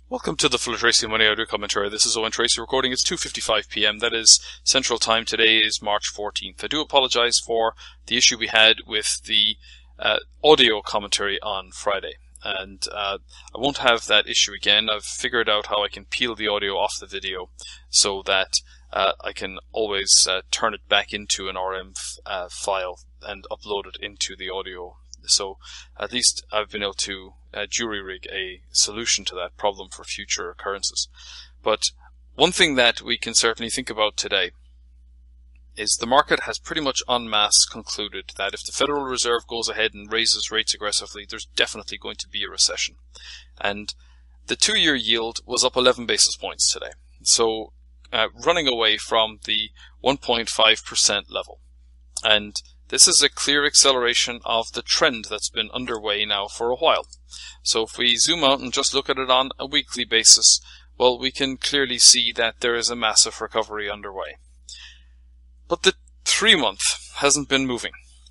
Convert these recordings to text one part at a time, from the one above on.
Welcome to the Full Tracy Money Audio Commentary. This is Owen Tracy recording. It's 2:55 p.m. That is Central Time. Today is March 14th. I do apologize for the issue we had with the audio commentary on Friday. And I won't have that issue again. I've figured out how I can peel the audio off the video so that I can always turn it back into an RM file and upload it into the audio. So at least I've been able to jury-rig a solution to that problem for future occurrences. But one thing that we can certainly think about today is the market has pretty much en masse concluded that if the Federal Reserve goes ahead and raises rates aggressively, there's definitely going to be a recession. And the 2-year yield was up 11 basis points today. So running away from the 1.5% level. And this is a clear acceleration of the trend that's been underway now for a while. So if we zoom out and just look at it on a weekly basis, well, we can clearly see that there is a massive recovery underway. But the 3-month hasn't been moving.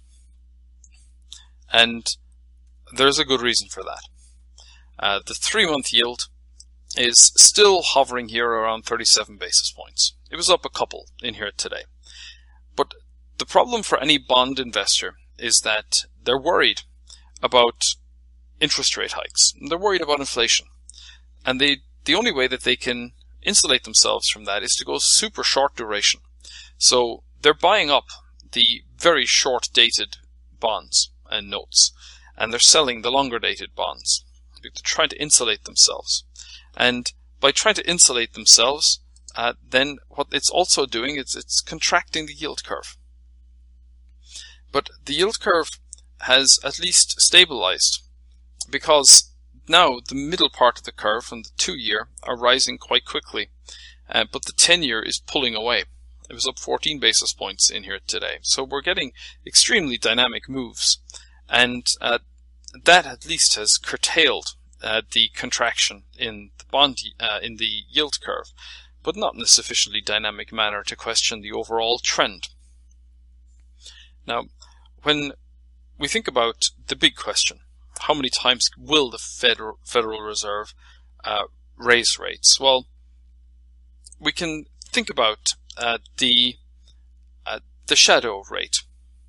And there's a good reason for that. The 3-month yield is still hovering here around 37 basis points. It was up a couple in here today. But the problem for any bond investor is that they're worried about interest rate hikes. They're worried about inflation. And the only way that they can insulate themselves from that is to go super short duration. So they're buying up the very short dated bonds and notes, and they're selling the longer dated bonds. They're trying to insulate themselves. And by trying to insulate themselves, then what it's also doing is it's contracting the yield curve. But the yield curve has at least stabilized because now the middle part of the curve and the 2-year are rising quite quickly, but the 10-year is pulling away. It was up 14 basis points in here today. So we're getting extremely dynamic moves, and that at least has curtailed the contraction in the bond in the yield curve, but not in a sufficiently dynamic manner to question the overall trend. Now, when we think about the big question, how many times will the Federal Reserve raise rates? Well, we can think about the shadow rate.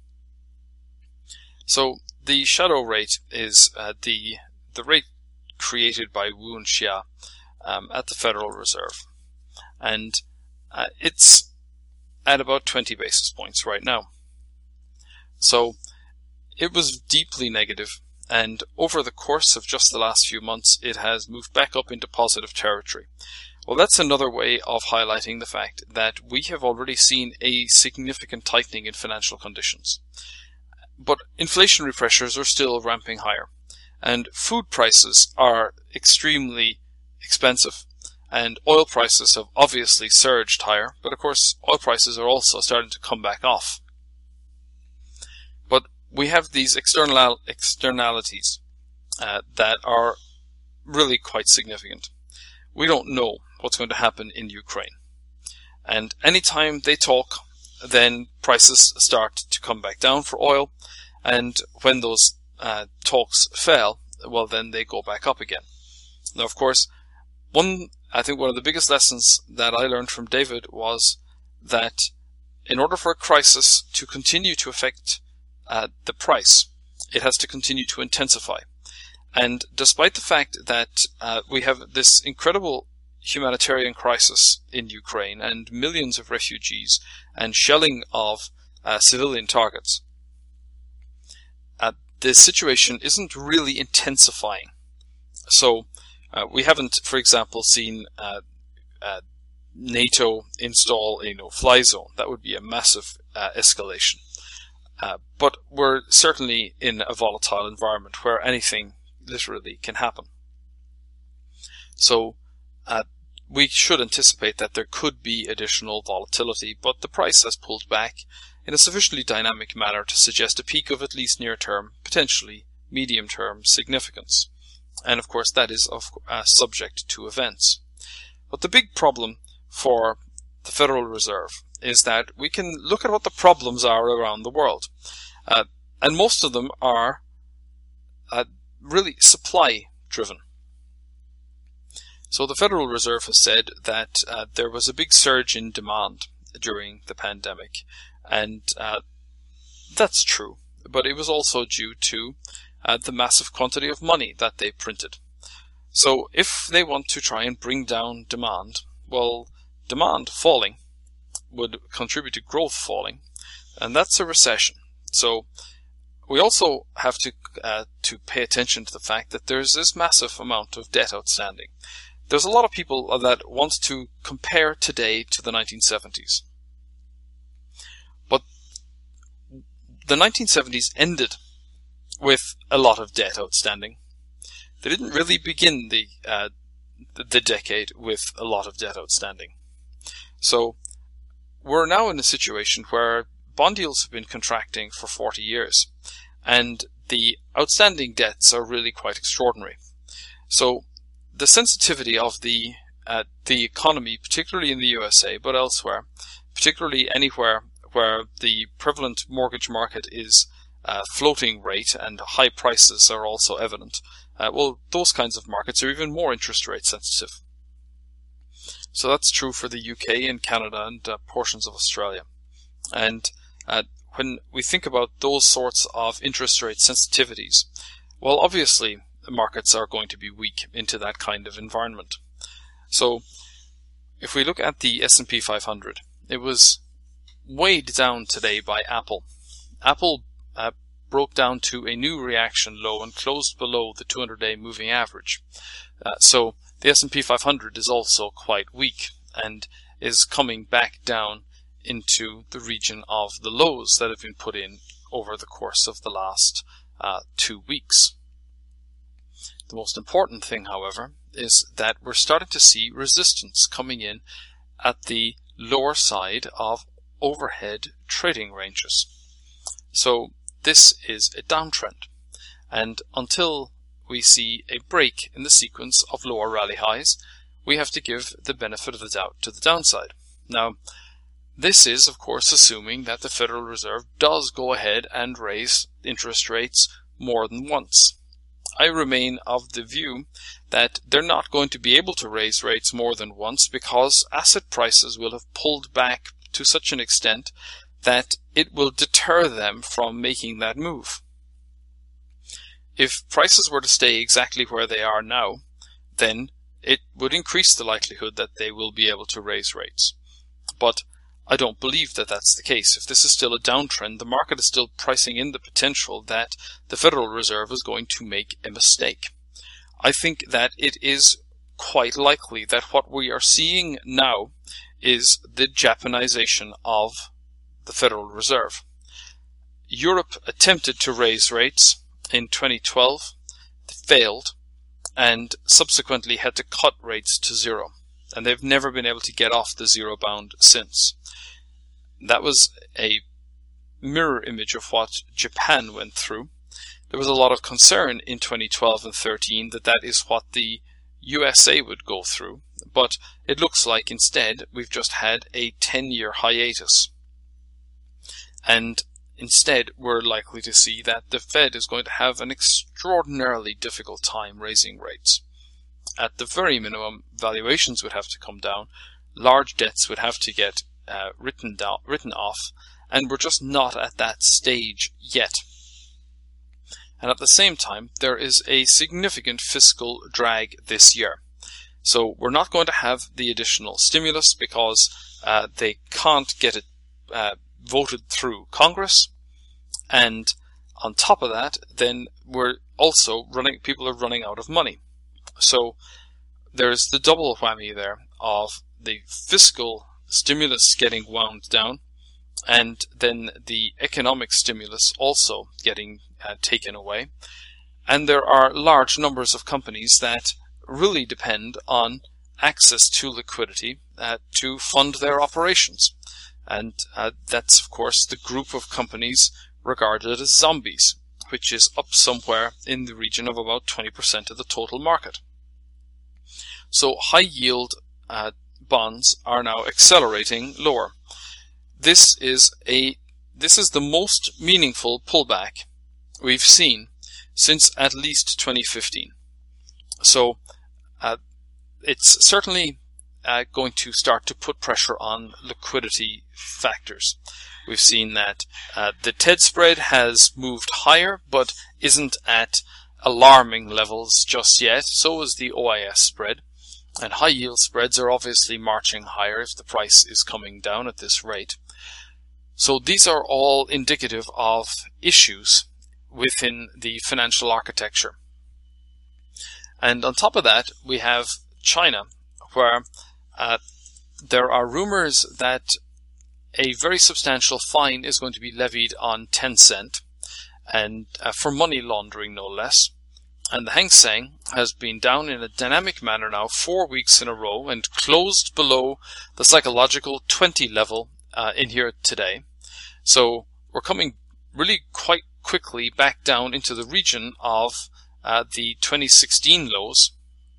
So the shadow rate is the rate created by Wu and Xia at the Federal Reserve, and it's at about 20 basis points right now. So it was deeply negative, and over the course of just the last few months, it has moved back up into positive territory. Well, that's another way of highlighting the fact that we have already seen a significant tightening in financial conditions. But inflationary pressures are still ramping higher, and food prices are extremely expensive, and oil prices have obviously surged higher, but of course oil prices are also starting to come back off. But we have these externalities that are really quite significant. We don't know what's going to happen in Ukraine. And anytime they talk, then prices start to come back down for oil. And when those talks fail, well, then they go back up again. Now, of course, I think one of the biggest lessons that I learned from David was that in order for a crisis to continue to affect the price, it has to continue to intensify. And despite the fact that we have this incredible humanitarian crisis in Ukraine and millions of refugees and shelling of civilian targets, the situation isn't really intensifying. So we haven't, for example, seen NATO install a no-fly zone. That would be a massive escalation. But we're certainly in a volatile environment where anything literally can happen. So we should anticipate that there could be additional volatility, but the price has pulled back in a sufficiently dynamic manner to suggest a peak of at least near-term, potentially medium-term significance. And of course that is subject to events. But the big problem for the Federal Reserve is that we can look at what the problems are around the world. And most of them are really supply driven. So the Federal Reserve has said that there was a big surge in demand during the pandemic, and that's true, but it was also due to the massive quantity of money that they printed. So if they want to try and bring down demand, well, demand falling would contribute to growth falling, and that's a recession. So we also have to pay attention to the fact that there's this massive amount of debt outstanding. There's a lot of people that want to compare today to the 1970s. But the 1970s ended with a lot of debt outstanding. They didn't really begin the decade with a lot of debt outstanding. So we're now in a situation where bond yields have been contracting for 40 years, and the outstanding debts are really quite extraordinary. So the sensitivity of the economy, particularly in the USA, but elsewhere, particularly anywhere where the prevalent mortgage market is floating rate and high prices are also evident, well, those kinds of markets are even more interest rate sensitive. So that's true for the UK and Canada and portions of Australia. And when we think about those sorts of interest rate sensitivities, well, obviously the markets are going to be weak into that kind of environment. So if we look at the S&P 500, it was weighed down today by Apple. Apple broke down to a new reaction low and closed below the 200-day moving average. So the S&P 500 is also quite weak and is coming back down into the region of the lows that have been put in over the course of the last 2 weeks. The most important thing, however, is that we're starting to see resistance coming in at the lower side of overhead trading ranges. So this is a downtrend, and until we see a break in the sequence of lower rally highs, we have to give the benefit of the doubt to the downside. Now, this is, of course, assuming that the Federal Reserve does go ahead and raise interest rates more than once. I remain of the view that they're not going to be able to raise rates more than once because asset prices will have pulled back to such an extent that it will deter them from making that move. If prices were to stay exactly where they are now, then it would increase the likelihood that they will be able to raise rates. But I don't believe that that's the case. If this is still a downtrend, the market is still pricing in the potential that the Federal Reserve is going to make a mistake. I think that it is quite likely that what we are seeing now is the Japanization of the Federal Reserve. Europe attempted to raise rates in 2012, failed, and subsequently had to cut rates to zero. And they've never been able to get off the zero bound since. That was a mirror image of what Japan went through. There was a lot of concern in 2012 and 13 that that is what the USA would go through, but it looks like instead we've just had a 10-year hiatus. And instead we're likely to see that the Fed is going to have an extraordinarily difficult time raising rates. At the very minimum, valuations would have to come down, large debts would have to get written off, and we're just not at that stage yet. And at the same time, there is a significant fiscal drag this year. So we're not going to have the additional stimulus because they can't get it voted through Congress. And on top of that, then we're also people are running out of money. So there's the double whammy there of the fiscal stimulus getting wound down, and then the economic stimulus also getting taken away. And there are large numbers of companies that really depend on access to liquidity to fund their operations. And that's, of course, the group of companies regarded as zombies, which is up somewhere in the region of about 20% of the total market. So high-yield bonds are now accelerating lower. This is the most meaningful pullback we've seen since at least 2015. So it's certainly going to start to put pressure on liquidity factors. We've seen that the TED spread has moved higher, but isn't at alarming levels just yet. So is the OIS spread. And high yield spreads are obviously marching higher if the price is coming down at this rate. So these are all indicative of issues within the financial architecture. And on top of that, we have China, where there are rumors that a very substantial fine is going to be levied on Tencent, and for money laundering no less. And the Hang Seng has been down in a dynamic manner now 4 weeks in a row and closed below the psychological 20 level in here today. So we're coming really quite quickly back down into the region of the 2016 lows.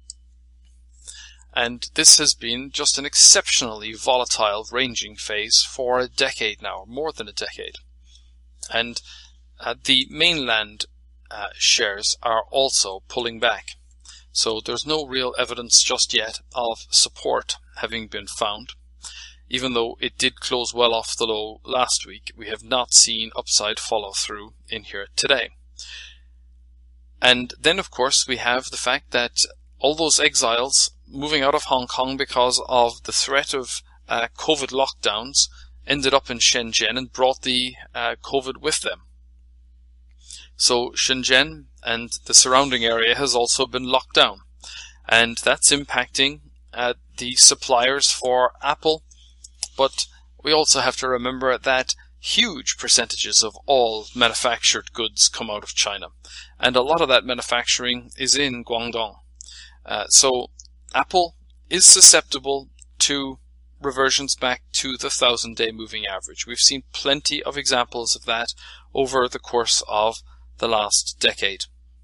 And this has been just an exceptionally volatile ranging phase for a decade now, more than a decade. And the mainland shares are also pulling back. So there's no real evidence just yet of support having been found. Even though it did close well off the low last week, we have not seen upside follow through in here today. And then, of course, we have the fact that all those exiles moving out of Hong Kong because of the threat of COVID lockdowns ended up in Shenzhen and brought the COVID with them. So Shenzhen and the surrounding area has also been locked down, and that's impacting the suppliers for Apple. But we also have to remember that huge percentages of all manufactured goods come out of China, and a lot of that manufacturing is in Guangdong. So Apple is susceptible to reversions back to the 1,000-day moving average. We've seen plenty of examples of that over the course of the last decade.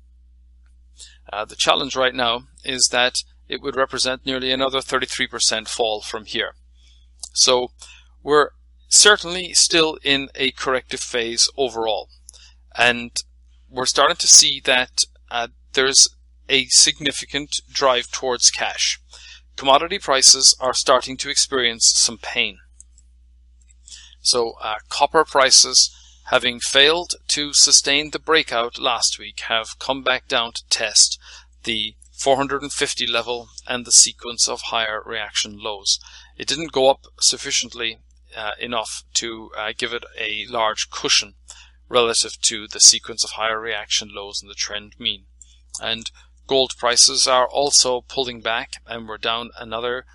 The challenge right now is that it would represent nearly another 33% fall from here. So we're certainly still in a corrective phase overall, and we're starting to see that there's a significant drive towards cash. Commodity prices are starting to experience some pain. So copper prices, having failed to sustain the breakout last week, have come back down to test the 450 level and the sequence of higher reaction lows. It didn't go up sufficiently enough to give it a large cushion relative to the sequence of higher reaction lows and the trend mean. And gold prices are also pulling back, and we're down another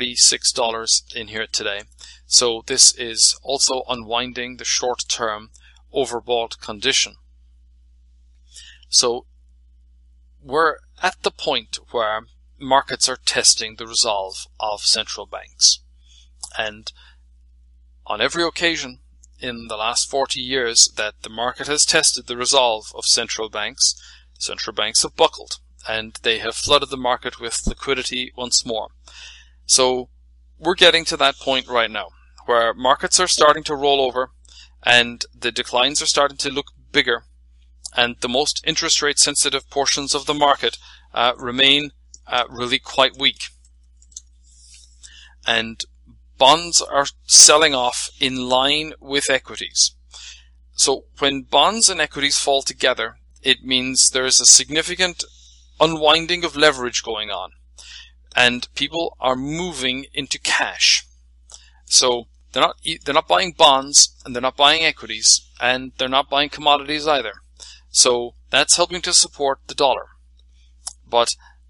$36 in here today. So this is also unwinding the short-term overbought condition. So we're at the point where markets are testing the resolve of central banks. And on every occasion in the last 40 years that the market has tested the resolve of central banks have buckled, and they have flooded the market with liquidity once more. So we're getting to that point right now where markets are starting to roll over and the declines are starting to look bigger, and the most interest rate sensitive portions of the market remain really quite weak. And bonds are selling off in line with equities. So when bonds and equities fall together, it means there is a significant unwinding of leverage going on, and people are moving into cash. So they're not buying bonds, and they're not buying equities, and they're not buying commodities either. So that's helping to support the dollar. But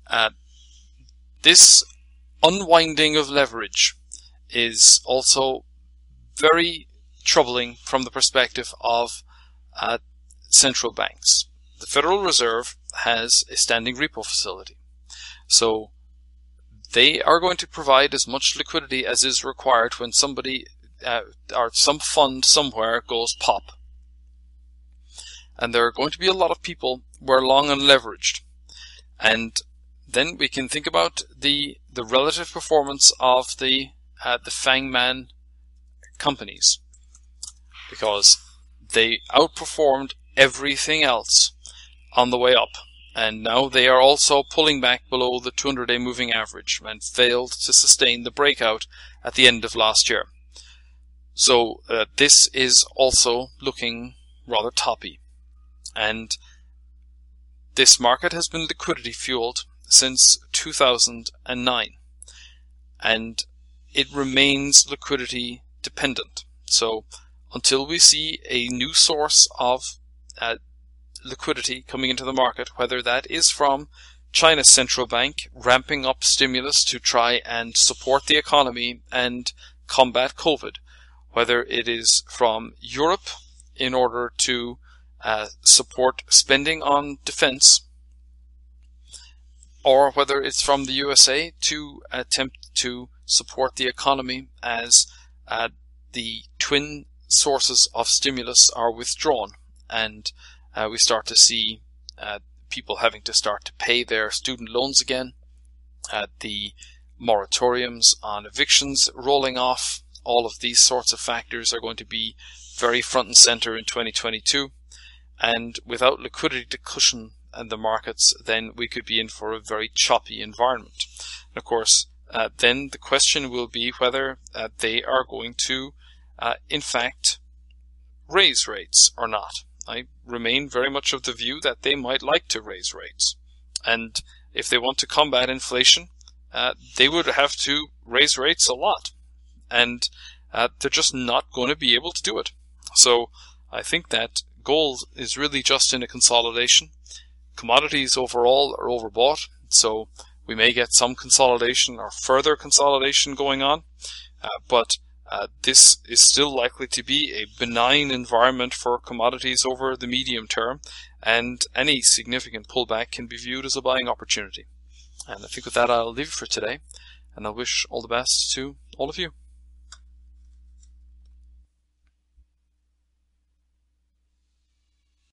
this unwinding of leverage is also very troubling from the perspective of central banks. The Federal Reserve has a standing repo facility. So they are going to provide as much liquidity as is required when somebody or some fund somewhere goes pop. And there are going to be a lot of people who are long unleveraged. And then we can think about the relative performance of the FANGMAN companies, because they outperformed everything else on the way up And now they are also pulling back below the 200-day moving average and failed to sustain the breakout at the end of last year. So this is also looking rather toppy. And this market has been liquidity fueled since 2009. And it remains liquidity dependent. So until we see a new source of liquidity coming into the market, whether that is from China's central bank ramping up stimulus to try and support the economy and combat COVID, whether it is from Europe in order to support spending on defense, or whether it's from the USA to attempt to support the economy as the twin sources of stimulus are withdrawn and we start to see people having to start to pay their student loans again, the moratoriums on evictions rolling off. All of these sorts of factors are going to be very front and center in 2022. And without liquidity to cushion the markets, then we could be in for a very choppy environment. And of course, then the question will be whether they are going to, in fact, raise rates or not. I remain very much of the view that they might like to raise rates. And if they want to combat inflation, they would have to raise rates a lot. And they're just not going to be able to do it. So I think that gold is really just in a consolidation. Commodities overall are overbought, so we may get some consolidation or further consolidation going on. But this is still likely to be a benign environment for commodities over the medium term, and any significant pullback can be viewed as a buying opportunity. And I think with that I'll leave it for today, and I wish all the best to all of you.